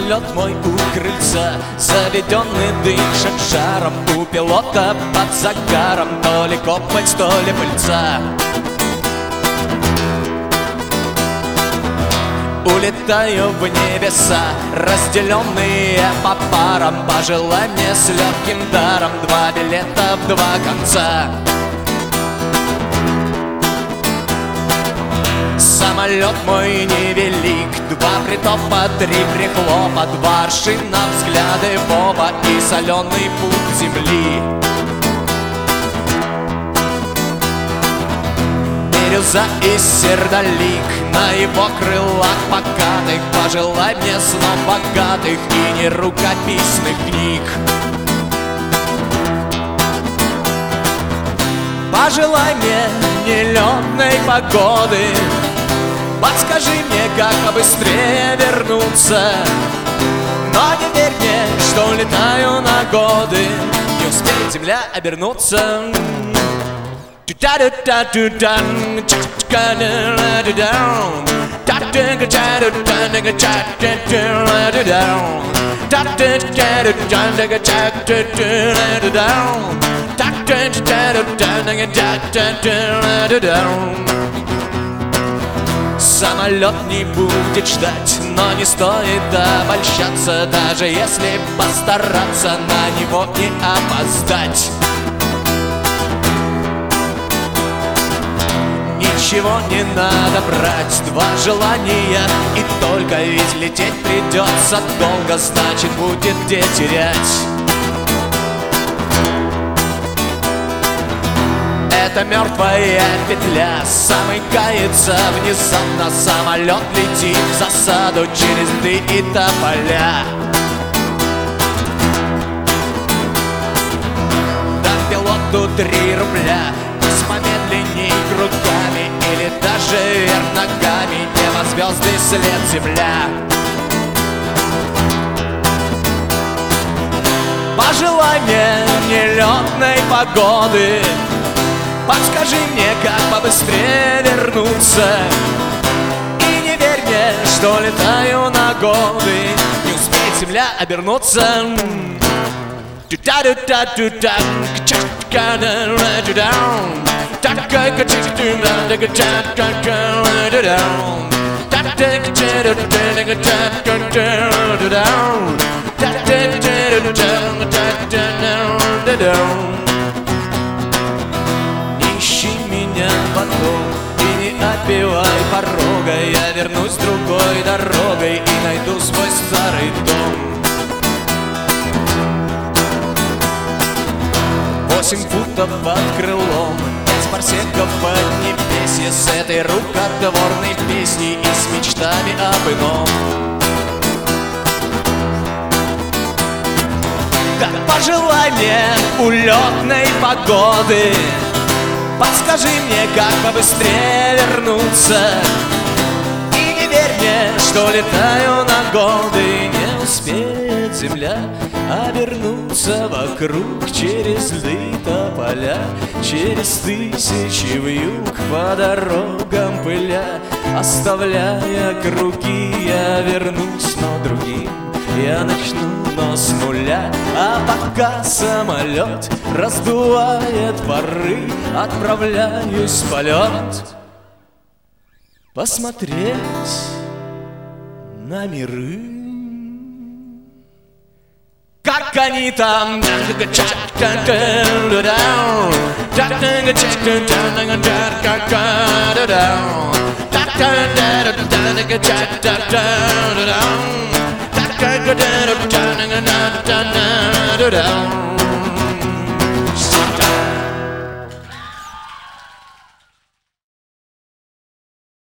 Самолет мой у крыльца, заведенный дышит жаром. У пилота под загаром то ли копоть, то ли пыльца. Улетаю в небеса, разделенные по парам. Пожелай мне с легким даром 2 билета в 2 конца. Самолет мой невелик, 2 притопа, 3 прихлопа, 2 аршина, взгляды в оба и соленый пух земли. Бирюза и сердолик, на его крылах покатых. Пожелай мне снов богатых и не рукописных книг. Пожелай мне нелетной погоды, подскажи мне, как побыстрее вернуться. Но не верь мне, что летаю на годы, не успеет земля обернуться. Самолет не будет ждать, но не стоит обольщаться, даже если постараться на него не опоздать. Ничего не надо брать, 2 желания и только, ведь лететь придется долго, значит будет где терять. Это мертвая петля, самый кается внезапно. Самолет летит в засаду через льды и тополя. Дам пилоту 3 рубля, пусть помедленней руками или даже вверх ногами. Небо, звезды, след, земля. Пожелай мне нелетной погоды, подскажи мне, как побыстрее вернуться. И не верь мне, что летаю на годы, не успеет земля обернуться. Ищи меня потом и не отбивай порога. Я вернусь другой дорогой и найду свой старый дом. 8 футов под крылом, 5 парсеков поднебесье, с этой рукотворной песней и с мечтами об ином. Так пожелай мне улетной погоды, подскажи мне, как побыстрее вернуться. И не верь мне, что летаю на годы, не успеет земля обернуться. Вокруг через льды тополя, через тысячи вьюг по дорогам пыля. Оставляя круги, я вернусь, но другим я начну, но с нуля. А пока самолет раздувает пары, отправляюсь в полет посмотреть на миры. Как они там down.